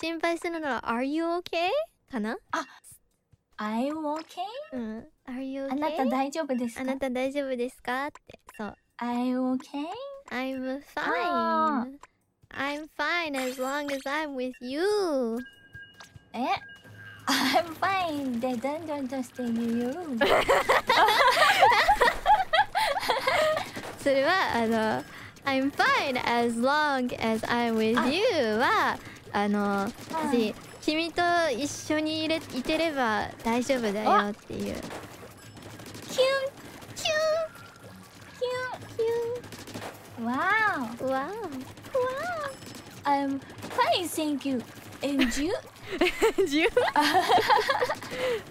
心配するなら Are you okay? かな。 あ、I'm okay? うん。Are you okay? あなた大丈夫ですか？ あなた大丈夫ですかって。そう。 I'm okay? I'm fine. I'm fine as long as I'm with you. I'm fine. They don't understand you. それはI'm fine as long as I'm with you は私君と一緒にいてれば大丈夫だよっていう。キュンキュンキュンキュン。 Wow. Wow. I'm fine, thank you. And you? 自由